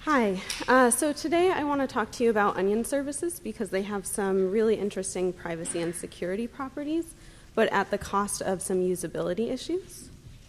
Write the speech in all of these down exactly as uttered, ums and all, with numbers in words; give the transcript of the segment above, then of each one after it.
Hi. Uh, so today I want to talk to you about onion services because they have some really interesting privacy and security properties, but at the cost of some usability issues.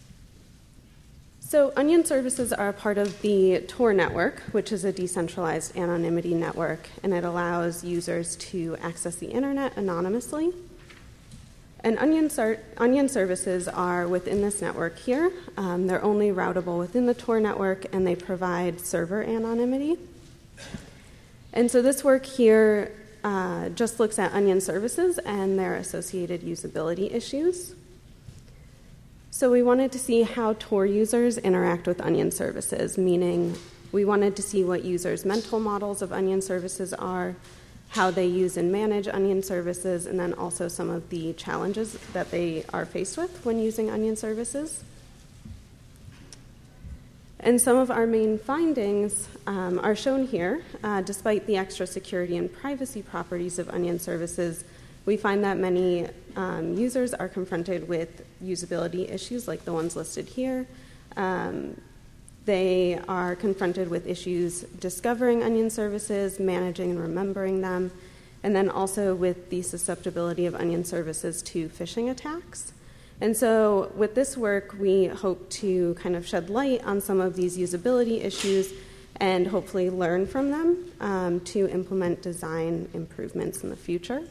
So onion services are a part of the Tor network, which is a decentralized anonymity network, and it allows users to access the internet anonymously. And onion, ser- onion services are within this network here. Um, they're only routable within the Tor network, and they provide server anonymity. And so this work here uh, just looks at onion services and their associated usability issues. So we wanted to see how Tor users interact with onion services, meaning we wanted to see what users' mental models of onion services are, how they use and manage onion services, and then also some of the challenges that they are faced with when using onion services. And some of our main findings um, are shown here. Uh, despite the extra security and privacy properties of onion services, we find that many um, users are confronted with usability issues like the ones listed here. Um, They are confronted with issues discovering onion services, managing and remembering them, and then also with the susceptibility of onion services to phishing attacks. And so with this work, we hope to kind of shed light on some of these usability issues and hopefully learn from them um, to implement design improvements in the future.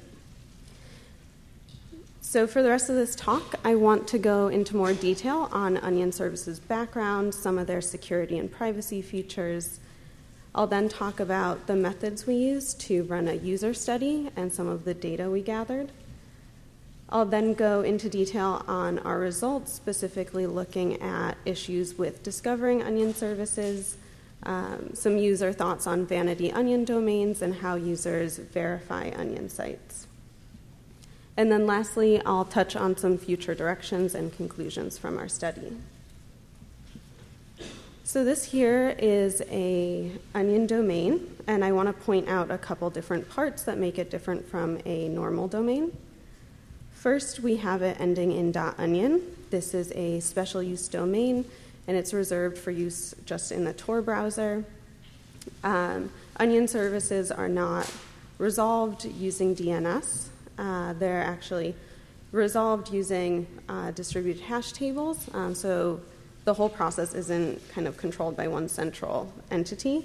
So for the rest of this talk, I want to go into more detail on onion services' background, some of their security and privacy features. I'll then talk about the methods we use to run a user study and some of the data we gathered. I'll then go into detail on our results, specifically looking at issues with discovering onion services, um, some user thoughts on vanity onion domains, and how users verify onion sites. And then lastly, I'll touch on some future directions and conclusions from our study. So this here is a onion domain, and I want to point out a couple different parts that make it different from a normal domain. First, we have it ending in .onion. This is a special use domain, and it's reserved for use just in the Tor browser. Um, onion services are not resolved using D N S. Uh, they're actually resolved using uh, distributed hash tables, um, so the whole process isn't kind of controlled by one central entity.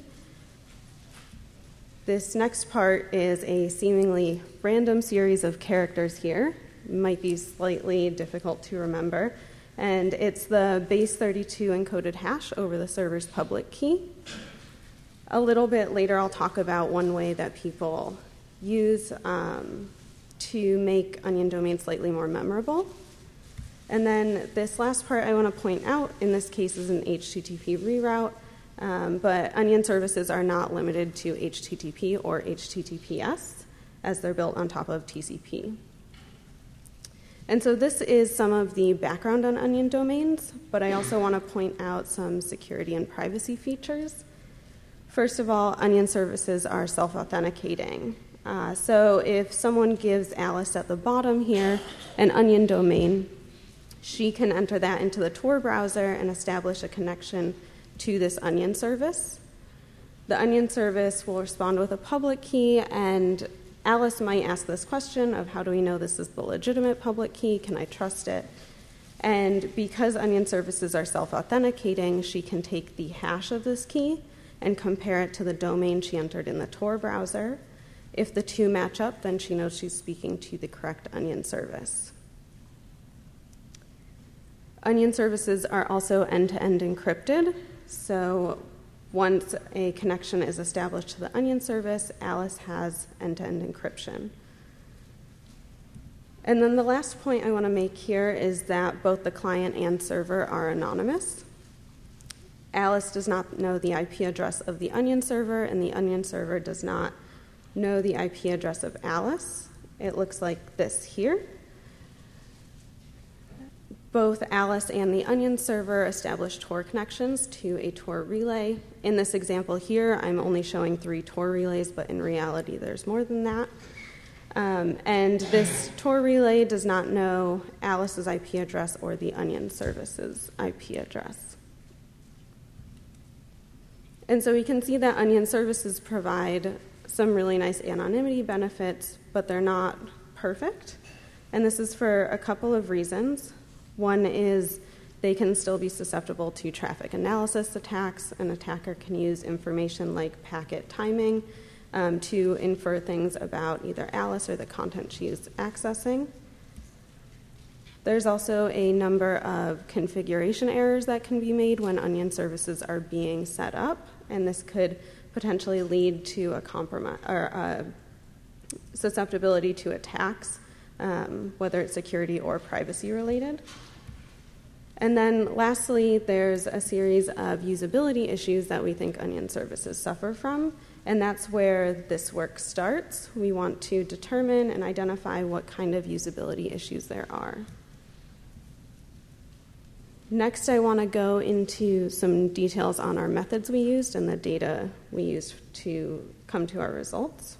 This next part is a seemingly random series of characters here. It might be slightly difficult to remember, and it's the base thirty-two encoded hash over the server's public key. A little bit later, I'll talk about one way that people use um, to make onion domains slightly more memorable. And then this last part I want to point out, in this case, is an H T T P reroute, um, but onion services are not limited to H T T P or H T T P S, as they're built on top of T C P. And so this is some of the background on onion domains, but I also want to point out some security and privacy features. First of all, onion services are self-authenticating. Uh, so if someone gives Alice at the bottom here an onion domain, she can enter that into the Tor browser and establish a connection to this onion service. The onion service will respond with a public key, and Alice might ask this question of, how do we know this is the legitimate public key? Can I trust it? And because onion services are self-authenticating, she can take the hash of this key and compare it to the domain she entered in the Tor browser. If the two match up, then she knows she's speaking to the correct onion service. Onion services are also end-to-end encrypted. So once a connection is established to the onion service, Alice has end-to-end encryption. And then the last point I want to make here is that both the client and server are anonymous. Alice does not know the I P address of the onion server, and the onion server does not know the I P address of Alice. It looks like this here. Both Alice and the onion server establish Tor connections to a Tor relay. In this example here, I'm only showing three Tor relays, but in reality, there's more than that. Um, and this Tor relay does not know Alice's I P address or the onion service's I P address. And so we can see that Onion services provide some really nice anonymity benefits, but they're not perfect. And this is for a couple of reasons. One is they can still be susceptible to traffic analysis attacks. An attacker can use information like packet timing um, to infer things about either Alice or the content she's accessing. There's also a number of configuration errors that can be made when Onion services are being set up, and this could potentially lead to a compromise or a susceptibility to attacks, um, whether it's security or privacy related. And then lastly, there's a series of usability issues that we think Onion services suffer from, and that's where this work starts. We want to determine and identify what kind of usability issues there are. Next, I want to go into some details on our methods we used and the data we used to come to our results.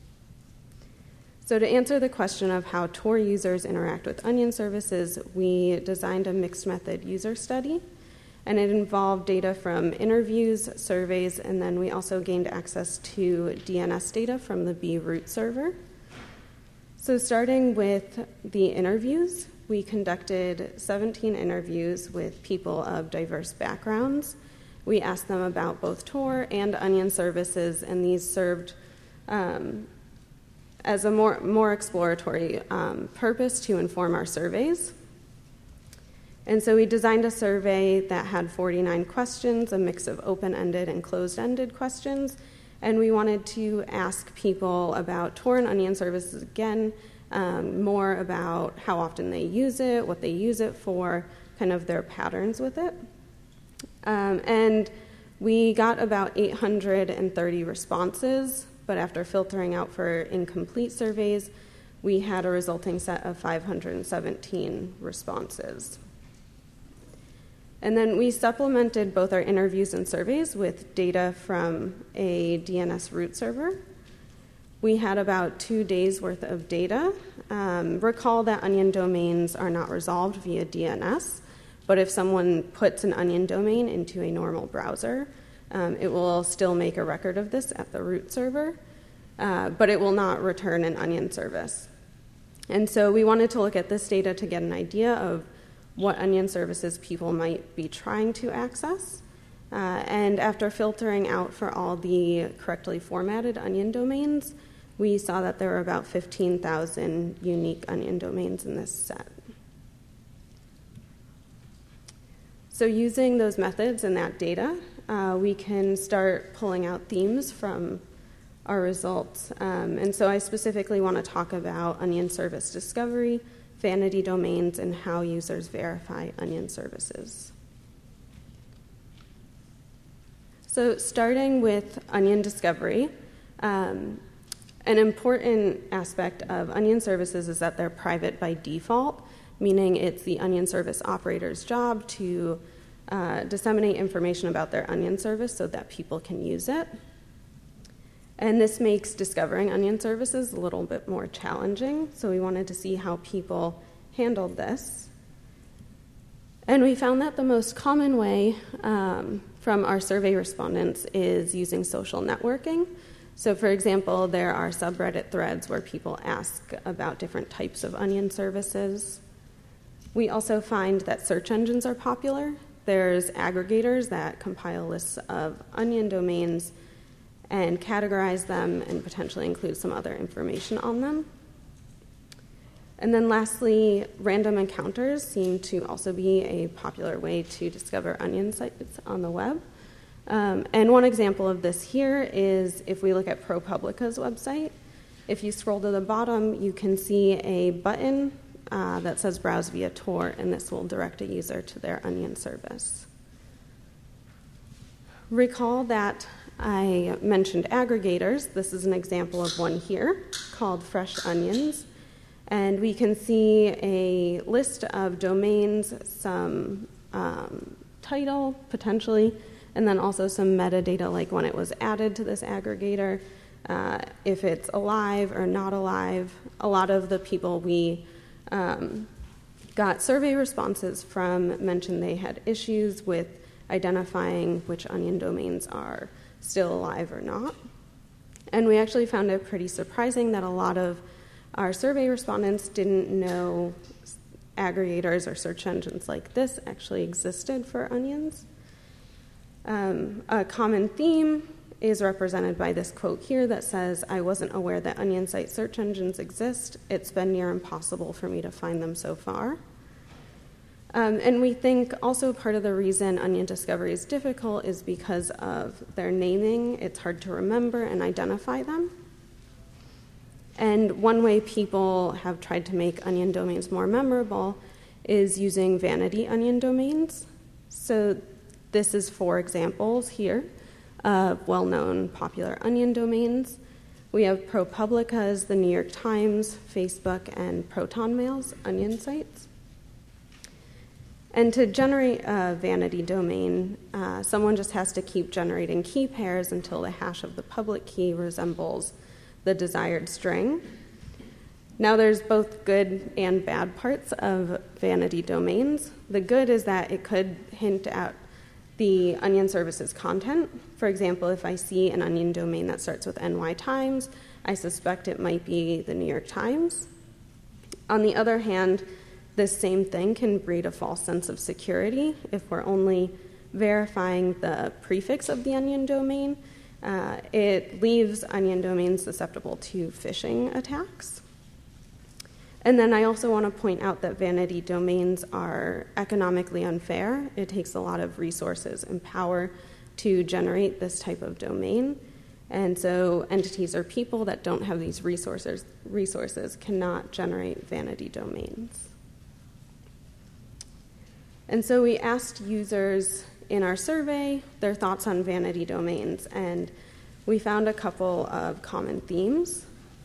So to answer the question of how Tor users interact with Onion services, we designed a mixed method user study, and it involved data from interviews, surveys, and then we also gained access to D N S data from the B root server. So starting with the interviews, we conducted seventeen interviews with people of diverse backgrounds. We asked them about both Tor and Onion services, and these served um, as a more, more exploratory um, purpose to inform our surveys. And so we designed a survey that had forty-nine questions, a mix of open-ended and closed-ended questions, and we wanted to ask people about Tor and Onion services again, Um, more about how often they use it, what they use it for, kind of their patterns with it. Um, and we got about eight hundred thirty responses, but after filtering out for incomplete surveys, we had a resulting set of five hundred seventeen responses. And then we supplemented both our interviews and surveys with data from a D N S root server. We had about two days worth of data. Um, recall that Onion domains are not resolved via D N S, but if someone puts an Onion domain into a normal browser, um, it will still make a record of this at the root server, uh, but it will not return an Onion service. And so we wanted to look at this data to get an idea of what Onion services people might be trying to access. Uh, and after filtering out for all the correctly formatted Onion domains, we saw that there were about fifteen thousand unique Onion domains in this set. So using those methods and that data, uh, we can start pulling out themes from our results. Um, and so I specifically want to talk about Onion service discovery, vanity domains, and how users verify Onion services. So starting with Onion discovery, um, an important aspect of Onion services is that they're private by default, meaning it's the Onion service operator's job to uh, disseminate information about their Onion service so that people can use it. And this makes discovering Onion services a little bit more challenging, so we wanted to see how people handled this. And we found that the most common way um, from our survey respondents is using social networking. So for example, there are subreddit threads where people ask about different types of Onion services. We also find that search engines are popular. There's aggregators that compile lists of Onion domains and categorize them and potentially include some other information on them. And then lastly, random encounters seem to also be a popular way to discover Onion sites on the web. Um, and one example of this here is if we look at ProPublica's website. If you scroll to the bottom, you can see a button uh, that says Browse via Tor, and this will direct a user to their Onion service. Recall that I mentioned aggregators. This is an example of one here called Fresh Onions. And we can see a list of domains, some um, title, potentially, and then also some metadata like when it was added to this aggregator, uh, if it's alive or not alive. A lot of the people we um, got survey responses from mentioned they had issues with identifying which Onion domains are still alive or not. And we actually found it pretty surprising that a lot of our survey respondents didn't know aggregators or search engines like this actually existed for onions. Um, a common theme is represented by this quote here that says, "I wasn't aware that onion site search engines exist. It's been near impossible for me to find them so far." Um, and we think also part of the reason onion discovery is difficult is because of their naming. It's hard to remember and identify them. And one way people have tried to make onion domains more memorable is using vanity onion domains. So this is four examples here of well-known popular onion domains. We have ProPublica's, the New York Times, Facebook, and ProtonMail's onion sites. And to generate a vanity domain, uh, someone just has to keep generating key pairs until the hash of the public key resembles the desired string. Now there's both good and bad parts of vanity domains. The good is that it could hint at the Onion service's content. For example, if I see an Onion domain that starts with N Y Times, I suspect it might be the New York Times. On the other hand, this same thing can breed a false sense of security if we're only verifying the prefix of the Onion domain. Uh, it leaves Onion domains susceptible to phishing attacks. And then I also want to point out that vanity domains are economically unfair. It takes a lot of resources and power to generate this type of domain. And so entities or people that don't have these resources, resources cannot generate vanity domains. And so we asked users in our survey their thoughts on vanity domains, and we found a couple of common themes.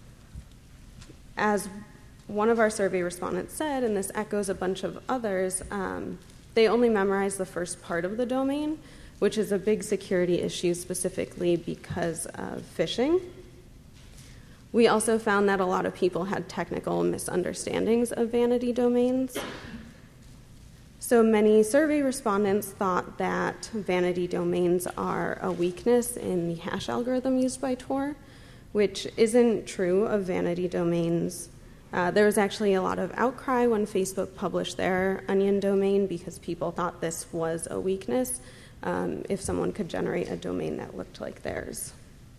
As one of our survey respondents said, and this echoes a bunch of others, um, they only memorize the first part of the domain, which is a big security issue specifically because of phishing. We also found that a lot of people had technical misunderstandings of vanity domains. So many survey respondents thought that vanity domains are a weakness in the hash algorithm used by Tor, which isn't true of vanity domains. Uh, there was actually a lot of outcry when Facebook published their Onion domain because people thought this was a weakness um, if someone could generate a domain that looked like theirs.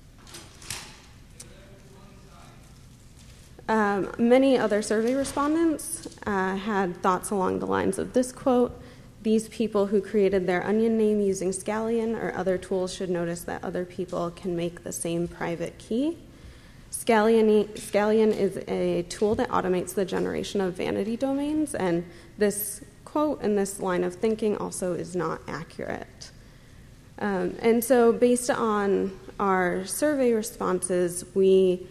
Um, many other survey respondents uh, had thoughts along the lines of this quote: "These people who created their Onion name using Scallion or other tools should notice that other people can make the same private key." Scallion, Scallion is a tool that automates the generation of vanity domains, and this quote and this line of thinking also is not accurate. Um, and so based on our survey responses, we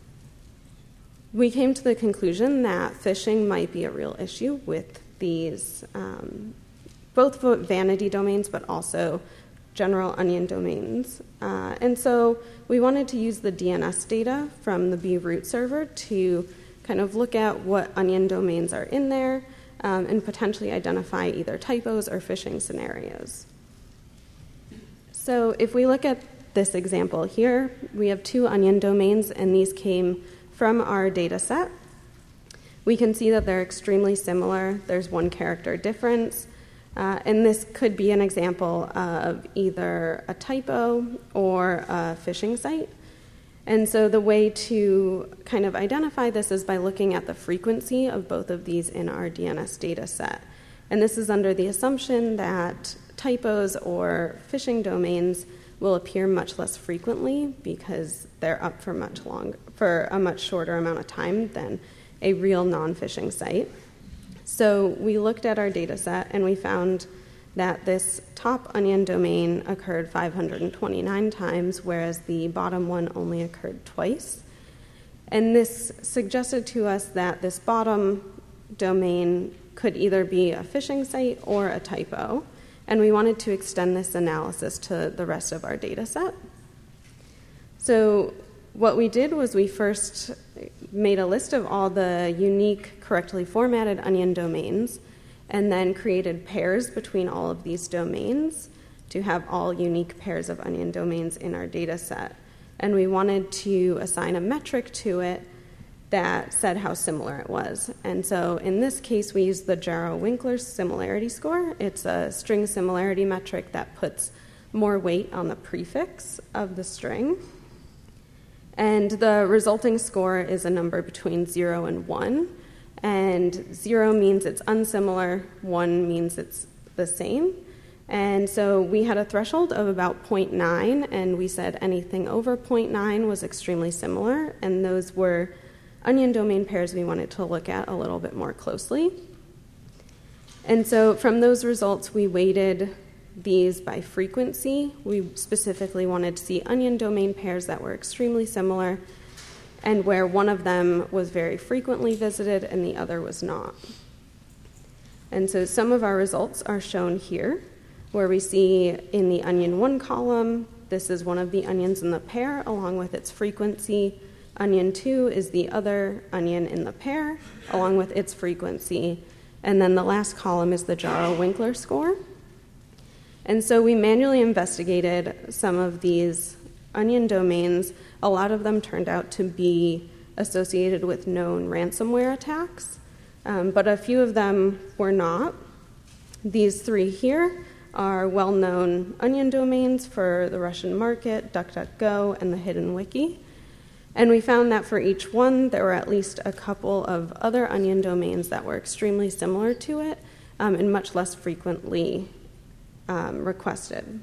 We came to the conclusion that phishing might be a real issue with these, um, both vanity domains, but also general Onion domains. Uh, and so we wanted to use the D N S data from the B-Root server to kind of look at what Onion domains are in there um, and potentially identify either typos or phishing scenarios. So if we look at this example here, we have two Onion domains, and these came from our data set. We can see that they're extremely similar. There's one character difference, uh, and this could be an example of either a typo or a phishing site. And so the way to kind of identify this is by looking at the frequency of both of these in our D N S data set. And this is under the assumption that typos or phishing domains will appear much less frequently because they're up for much longer, for a much shorter amount of time than a real non-phishing site. So we looked at our data set and we found that this top Onion domain occurred five hundred twenty-nine times, whereas the bottom one only occurred twice. And this suggested to us that this bottom domain could either be a phishing site or a typo. And we wanted to extend this analysis to the rest of our data set. So what we did was we first made a list of all the unique, correctly formatted Onion domains, and then created pairs between all of these domains to have all unique pairs of onion domains in our data set. And we wanted to assign a metric to it that said how similar it was. And so in this case, we used the Jarrow-Winkler similarity score. It's a string similarity metric that puts more weight on the prefix of the string. And the resulting score is a number between zero and one. And zero means it's unsimilar, one means it's the same. And so we had a threshold of about zero point nine, and we said anything over zero point nine was extremely similar, and those were onion domain pairs we wanted to look at a little bit more closely. And so from those results, we weighted these by frequency. We specifically wanted to see onion domain pairs that were extremely similar and where one of them was very frequently visited and the other was not. And so some of our results are shown here, where we see in the onion one column, this is one of the onions in the pair along with its frequency. Onion two is the other onion in the pair along with its frequency. And then the last column is the Jarrow-Winkler score. And so we manually investigated some of these onion domains. A lot of them turned out to be associated with known ransomware attacks, um, but a few of them were not. These three here are well-known onion domains for the Russian market, DuckDuckGo, and the Hidden Wiki. And we found that for each one, there were at least a couple of other onion domains that were extremely similar to it um, and much less frequently um, requested.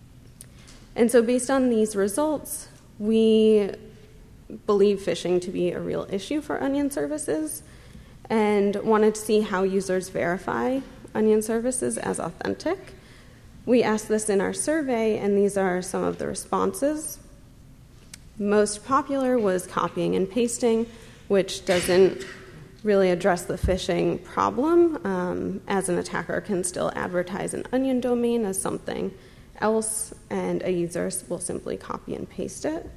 And so based on these results, we believe phishing to be a real issue for onion services and wanted to see how users verify onion services as authentic. We asked this in our survey, and these are some of the responses. Most popular was copying and pasting, which doesn't really address the phishing problem, um, as an attacker can still advertise an onion domain as something else, and a user will simply copy and paste it.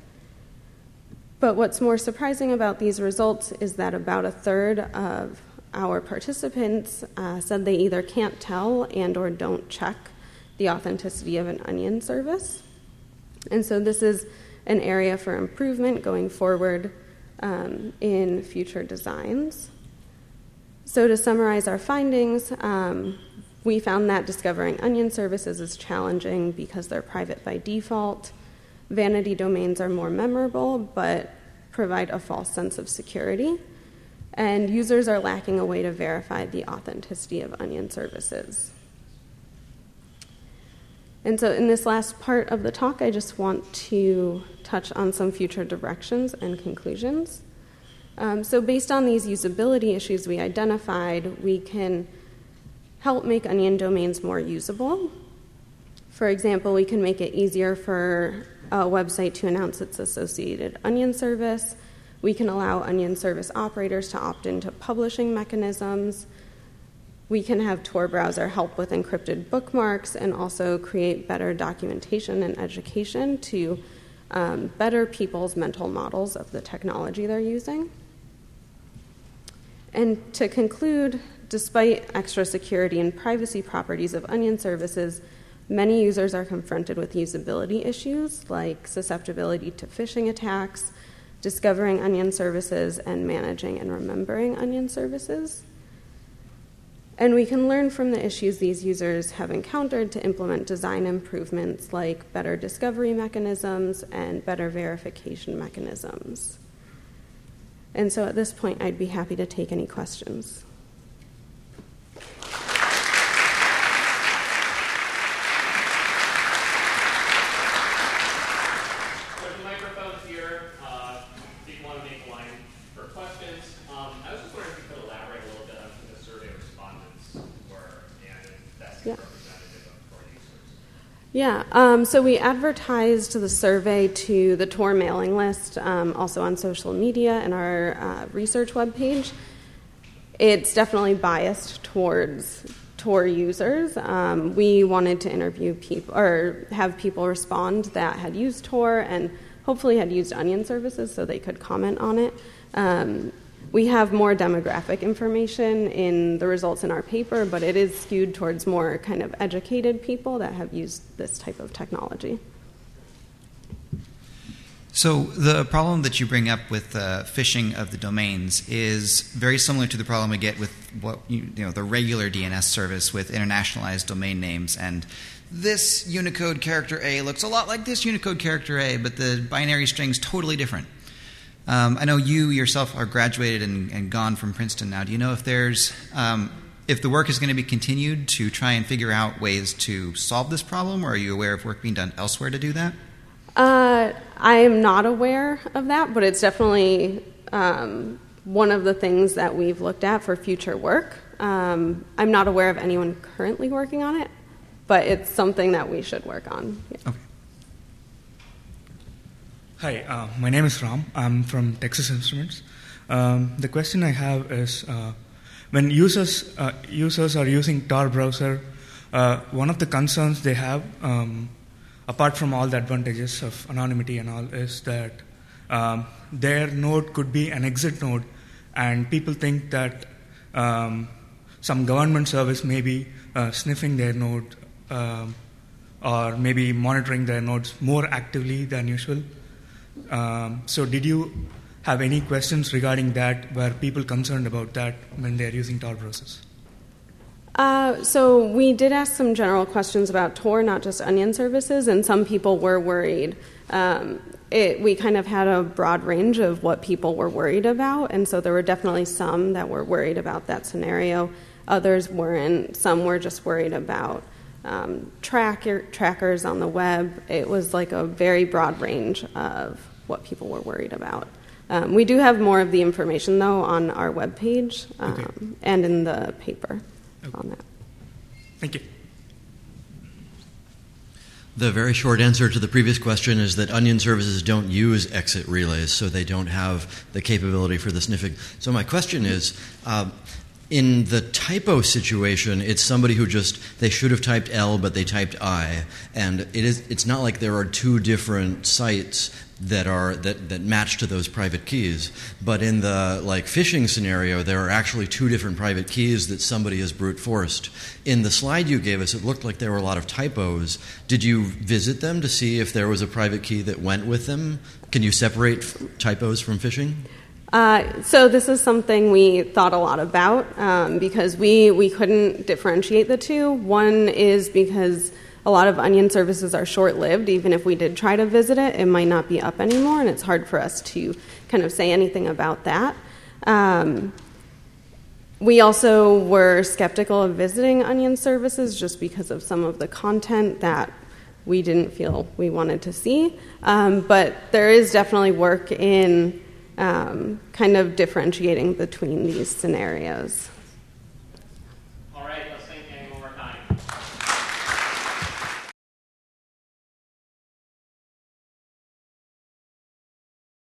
But what's more surprising about these results is that about a third of our participants uh, said they either can't tell and or don't check the authenticity of an onion service. And so this is an area for improvement going forward um, in future designs. So to summarize our findings, um, we found that discovering onion services is challenging because they're private by default. Vanity domains are more memorable, but provide a false sense of security. And users are lacking a way to verify the authenticity of onion services. And so in this last part of the talk, I just want to touch on some future directions and conclusions. Um, so based on these usability issues we identified, we can help make onion domains more usable. For example, we can make it easier for a website to announce its associated onion service. We can allow onion service operators to opt into publishing mechanisms. We can have Tor browser help with encrypted bookmarks and also create better documentation and education to um, better people's mental models of the technology they're using. And to conclude, despite extra security and privacy properties of onion services, many users are confronted with usability issues like susceptibility to phishing attacks, discovering onion services, and managing and remembering onion services. And we can learn from the issues these users have encountered to implement design improvements like better discovery mechanisms and better verification mechanisms. And so at this point, I'd be happy to take any questions. Yeah, um, so we advertised the survey to the Tor mailing list, um, also on social media and our uh, research webpage. It's definitely biased towards Tor users. Um, we wanted to interview people or have people respond that had used Tor and hopefully had used onion services so they could comment on it. Um, we have more demographic information in the results in our paper, but it is skewed towards more kind of educated people that have used this type of technology. So the problem that you bring up with uh, phishing of the domains is very similar to the problem we get with what you, you know the regular D N S service with internationalized domain names. And this Unicode character A looks a lot like this Unicode character A, but the binary string's totally different. Um, I know you yourself are graduated and, and gone from Princeton now. Do you know if there's um, if the work is going to be continued to try and figure out ways to solve this problem, or are you aware of work being done elsewhere to do that? Uh, I am not aware of that, but it's definitely um, one of the things that we've looked at for future work. Um, I'm not aware of anyone currently working on it, but it's something that we should work on. Yeah. Okay. Hi, uh, my name is Ram. I'm from Texas Instruments. Um, the question I have is, uh, when users uh, users are using Tor browser, uh, one of the concerns they have, um, apart from all the advantages of anonymity and all, is that um, their node could be an exit node, and people think that um, some government service may be uh, sniffing their node um, or maybe monitoring their nodes more actively than usual. Um, so did you have any questions regarding that? Were people concerned about that when they're using Tor browsers? Uh, so we did ask some general questions about Tor, not just Onion services, and some people were worried. Um, it, we kind of had a broad range of what people were worried about, and so there were definitely some that were worried about that scenario. Others weren't. Some were just worried about um, tracker, trackers on the web. It was like a very broad range of what people were worried about. Um, we do have more of the information, though, on our webpage um, okay. and in the paper. On that. Thank you. The very short answer to the previous question is that Onion services don't use exit relays, so they don't have the capability for the sniffing. So my question is, uh, in the typo situation, it's somebody who just, they should have typed L, but they typed I, and it is, it's not like there are two different sites that are that, that match to those private keys. But in the like phishing scenario, there are actually two different private keys that somebody has brute forced. In the slide you gave us, it looked like there were a lot of typos. Did you visit them to see if there was a private key that went with them? Can you separate typos from phishing? Uh, so this is something we thought a lot about um, because we, we couldn't differentiate the two. One is because a lot of Onion services are short-lived. Even if we did try to visit it, it might not be up anymore, and it's hard for us to kind of say anything about that. Um, we also were skeptical of visiting Onion services just because of some of the content that we didn't feel we wanted to see. Um, but there is definitely work in um, kind of differentiating between these scenarios.